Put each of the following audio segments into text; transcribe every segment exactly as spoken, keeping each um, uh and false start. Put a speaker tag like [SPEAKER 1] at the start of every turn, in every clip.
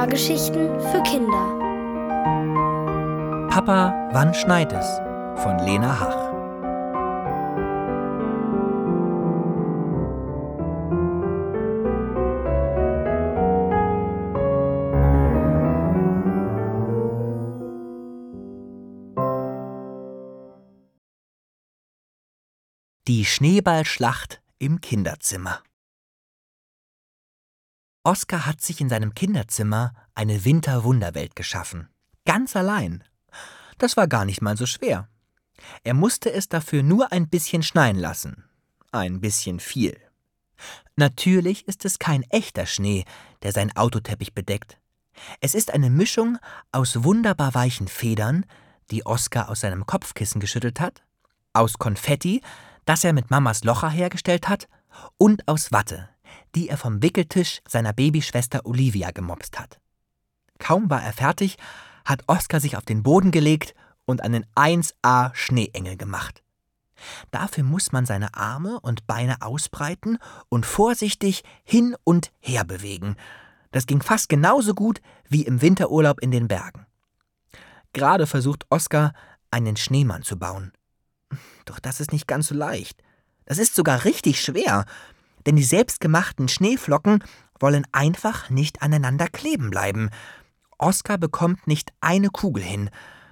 [SPEAKER 1] Hörgeschichten für Kinder.
[SPEAKER 2] Papa, wann schneit es? Von Lena Hach. Die Schneeballschlacht im Kinderzimmer. Oskar hat sich in seinem Kinderzimmer eine Winterwunderwelt geschaffen. Ganz allein. Das war gar nicht mal so schwer. Er musste es dafür nur ein bisschen schneien lassen. Ein bisschen viel. Natürlich ist es kein echter Schnee, der seinen Autoteppich bedeckt. Es ist eine Mischung aus wunderbar weichen Federn, die Oskar aus seinem Kopfkissen geschüttelt hat, aus Konfetti, das er mit Mamas Locher hergestellt hat, und aus Watte, die er vom Wickeltisch seiner Babyschwester Olivia gemopst hat. Kaum war er fertig, hat Oskar sich auf den Boden gelegt und einen eins A Schneeengel gemacht. Dafür muss man seine Arme und Beine ausbreiten und vorsichtig hin und her bewegen. Das ging fast genauso gut wie im Winterurlaub in den Bergen. Gerade versucht Oskar, einen Schneemann zu bauen. Doch das ist nicht ganz so leicht. Das ist sogar richtig schwer, denn die selbstgemachten Schneeflocken wollen einfach nicht aneinander kleben bleiben. Oskar bekommt nicht eine Kugel hin.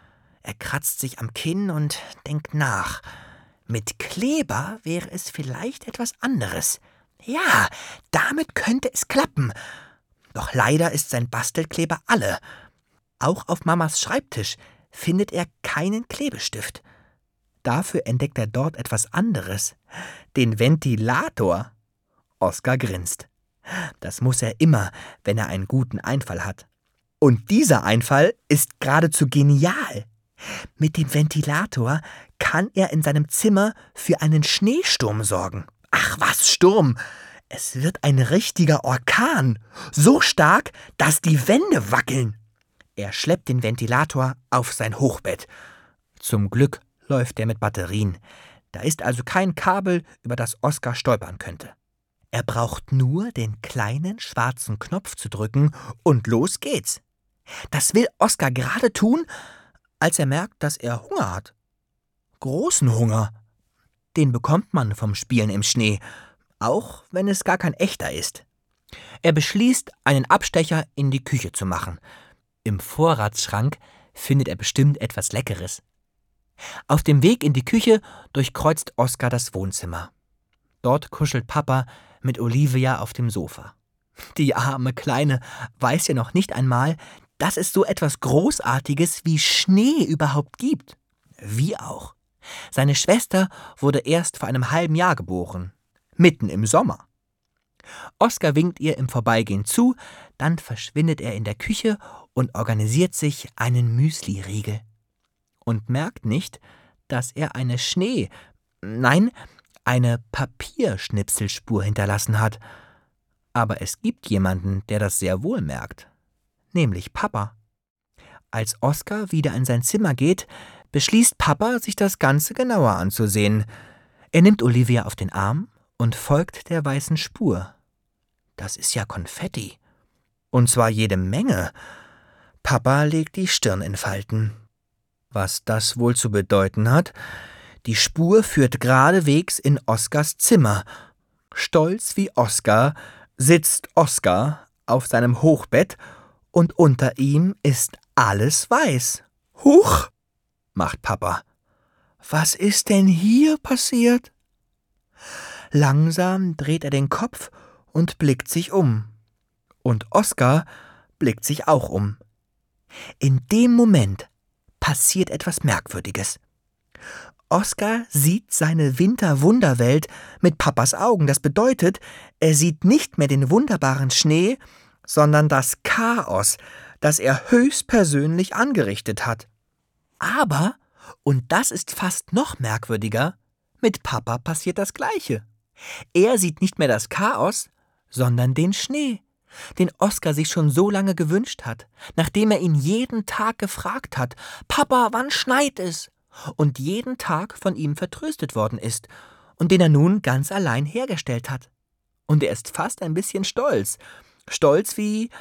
[SPEAKER 2] Er kratzt sich am Kinn und denkt nach. Mit Kleber wäre es vielleicht etwas anderes. Ja, damit könnte es klappen. Doch leider ist sein Bastelkleber alle. Auch auf Mamas Schreibtisch findet er keinen Klebestift. Dafür entdeckt er dort etwas anderes, den Ventilator. Oskar grinst. Das muss er immer, wenn er einen guten Einfall hat. Und dieser Einfall ist geradezu genial. Mit dem Ventilator kann er in seinem Zimmer für einen Schneesturm sorgen. Ach was, Sturm! Es wird ein richtiger Orkan. So stark, dass die Wände wackeln. Er schleppt den Ventilator auf sein Hochbett. Zum Glück läuft er mit Batterien. Da ist also kein Kabel, über das Oskar stolpern könnte. Er braucht nur den kleinen schwarzen Knopf zu drücken und los geht's. Das will Oskar gerade tun, als er merkt, dass er Hunger hat. Großen Hunger. Den bekommt man vom Spielen im Schnee, auch wenn es gar kein echter ist. Er beschließt, einen Abstecher in die Küche zu machen. Im Vorratsschrank findet er bestimmt etwas Leckeres. Auf dem Weg in die Küche durchkreuzt Oskar das Wohnzimmer. Dort kuschelt Papa mit Olivia auf dem Sofa. Die arme Kleine weiß ja noch nicht einmal, dass es so etwas Großartiges wie Schnee überhaupt gibt. Wie auch. Seine Schwester wurde erst vor einem halben Jahr geboren. Mitten im Sommer. Oskar winkt ihr im Vorbeigehen zu, dann verschwindet er in der Küche und organisiert sich einen Müsli-Riegel. Und merkt nicht, dass er eine Schnee, nein, eine Papierschnipselspur hinterlassen hat. Aber es gibt jemanden, der das sehr wohl merkt. Nämlich Papa. Als Oskar wieder in sein Zimmer geht, beschließt Papa, sich das Ganze genauer anzusehen. Er nimmt Olivia auf den Arm und folgt der weißen Spur. Das ist ja Konfetti. Und zwar jede Menge. Papa legt die Stirn in Falten. Was das wohl zu bedeuten hat? Die Spur führt geradewegs in Oskars Zimmer. Stolz wie Oskar sitzt Oskar auf seinem Hochbett und unter ihm ist alles weiß. Huch, macht Papa. Was ist denn hier passiert? Langsam dreht er den Kopf und blickt sich um. Und Oskar blickt sich auch um. In dem Moment passiert etwas Merkwürdiges. Oskar sieht seine Winterwunderwelt mit Papas Augen. Das bedeutet, er sieht nicht mehr den wunderbaren Schnee, sondern das Chaos, das er höchstpersönlich angerichtet hat. Aber, und das ist fast noch merkwürdiger, mit Papa passiert das Gleiche. Er sieht nicht mehr das Chaos, sondern den Schnee, den Oskar sich schon so lange gewünscht hat, nachdem er ihn jeden Tag gefragt hat, »Papa, wann schneit es?« und jeden Tag von ihm vertröstet worden ist und den er nun ganz allein hergestellt hat. Und er ist fast ein bisschen stolz. Stolz wie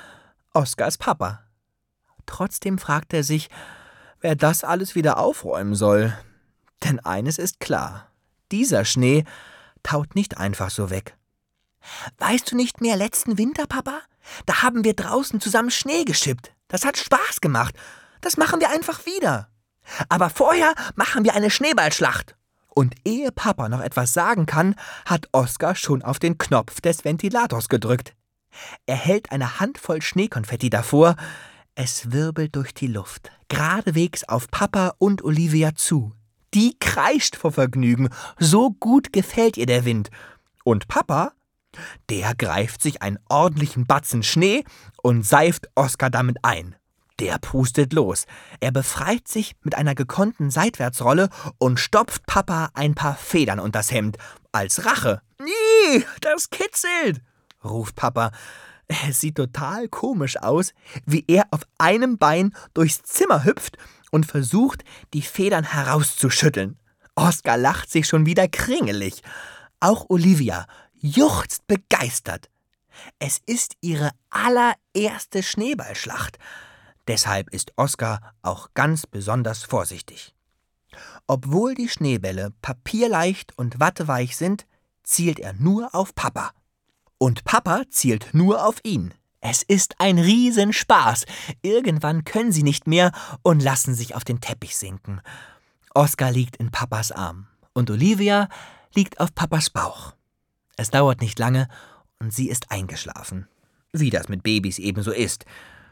[SPEAKER 2] Oskars Papa. Trotzdem fragt er sich, wer das alles wieder aufräumen soll. Denn eines ist klar, dieser Schnee taut nicht einfach so weg. »Weißt du nicht mehr letzten Winter, Papa? Da haben wir draußen zusammen Schnee geschippt. Das hat Spaß gemacht. Das machen wir einfach wieder. Aber vorher machen wir eine Schneeballschlacht.« Und ehe Papa noch etwas sagen kann, hat Oskar schon auf den Knopf des Ventilators gedrückt. Er hält eine Handvoll Schneekonfetti davor. Es wirbelt durch die Luft, geradewegs auf Papa und Olivia zu. Die kreischt vor Vergnügen, so gut gefällt ihr der Wind. Und Papa, der greift sich einen ordentlichen Batzen Schnee und seift Oskar damit ein. Der pustet los. Er befreit sich mit einer gekonnten Seitwärtsrolle und stopft Papa ein paar Federn unters Hemd. Als Rache. »Ih, das kitzelt«, ruft Papa. Es sieht total komisch aus, wie er auf einem Bein durchs Zimmer hüpft und versucht, die Federn herauszuschütteln. Oskar lacht sich schon wieder kringelig. Auch Olivia juchzt begeistert. Es ist ihre allererste Schneeballschlacht. Deshalb ist Oskar auch ganz besonders vorsichtig. Obwohl die Schneebälle papierleicht und watteweich sind, zielt er nur auf Papa. Und Papa zielt nur auf ihn. Es ist ein Riesenspaß. Irgendwann können sie nicht mehr und lassen sich auf den Teppich sinken. Oskar liegt in Papas Arm und Olivia liegt auf Papas Bauch. Es dauert nicht lange und sie ist eingeschlafen. Wie das mit Babys ebenso ist.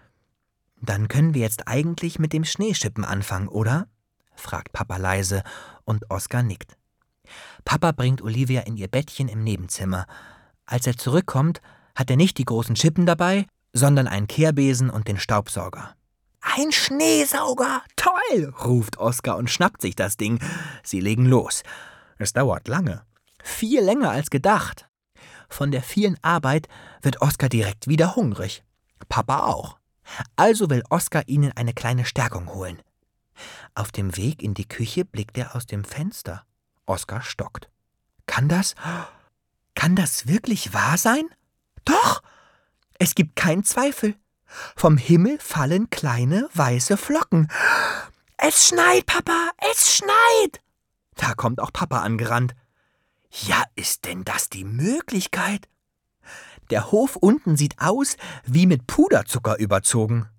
[SPEAKER 2] »Dann können wir jetzt eigentlich mit dem Schneeschippen anfangen, oder?« fragt Papa leise und Oskar nickt. Papa bringt Olivia in ihr Bettchen im Nebenzimmer. Als er zurückkommt, hat er nicht die großen Schippen dabei, sondern einen Kehrbesen und den Staubsauger. »Ein Schneesauger! Toll!« ruft Oskar und schnappt sich das Ding. Sie legen los. Es dauert lange. Viel länger als gedacht. Von der vielen Arbeit wird Oskar direkt wieder hungrig. Papa auch. Also will Oskar ihnen eine kleine Stärkung holen. Auf dem Weg in die Küche blickt er aus dem Fenster. Oskar stockt. Kann das? Kann das wirklich wahr sein? Doch! Es gibt keinen Zweifel. Vom Himmel fallen kleine weiße Flocken. Es schneit, Papa, es schneit! Da kommt auch Papa angerannt. Ja, ist denn das die Möglichkeit? Der Hof unten sieht aus wie mit Puderzucker überzogen.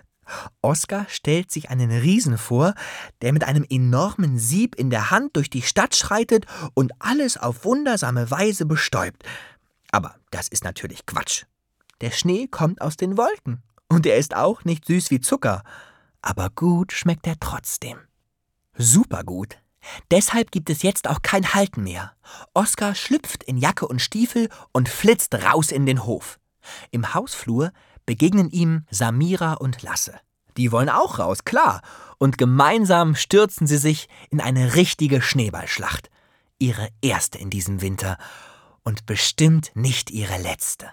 [SPEAKER 2] Oskar stellt sich einen Riesen vor, der mit einem enormen Sieb in der Hand durch die Stadt schreitet und alles auf wundersame Weise bestäubt. Aber das ist natürlich Quatsch. Der Schnee kommt aus den Wolken und er ist auch nicht süß wie Zucker. Aber gut schmeckt er trotzdem. Supergut. Deshalb gibt es jetzt auch kein Halten mehr. Oskar schlüpft in Jacke und Stiefel und flitzt raus in den Hof. Im Hausflur begegnen ihm Samira und Lasse. Die wollen auch raus, klar. Und gemeinsam stürzen sie sich in eine richtige Schneeballschlacht. Ihre erste in diesem Winter und bestimmt nicht ihre letzte.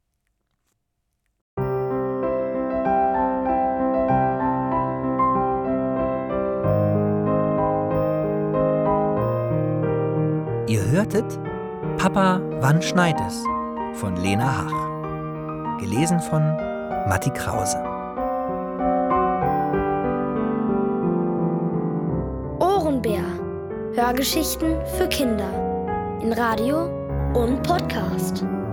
[SPEAKER 2] Ihr hörtet Papa, wann schneit es? Von Lena Hach. Gelesen von Matti Krause.
[SPEAKER 1] Ohrenbär. Hörgeschichten für Kinder. In Radio und Podcast.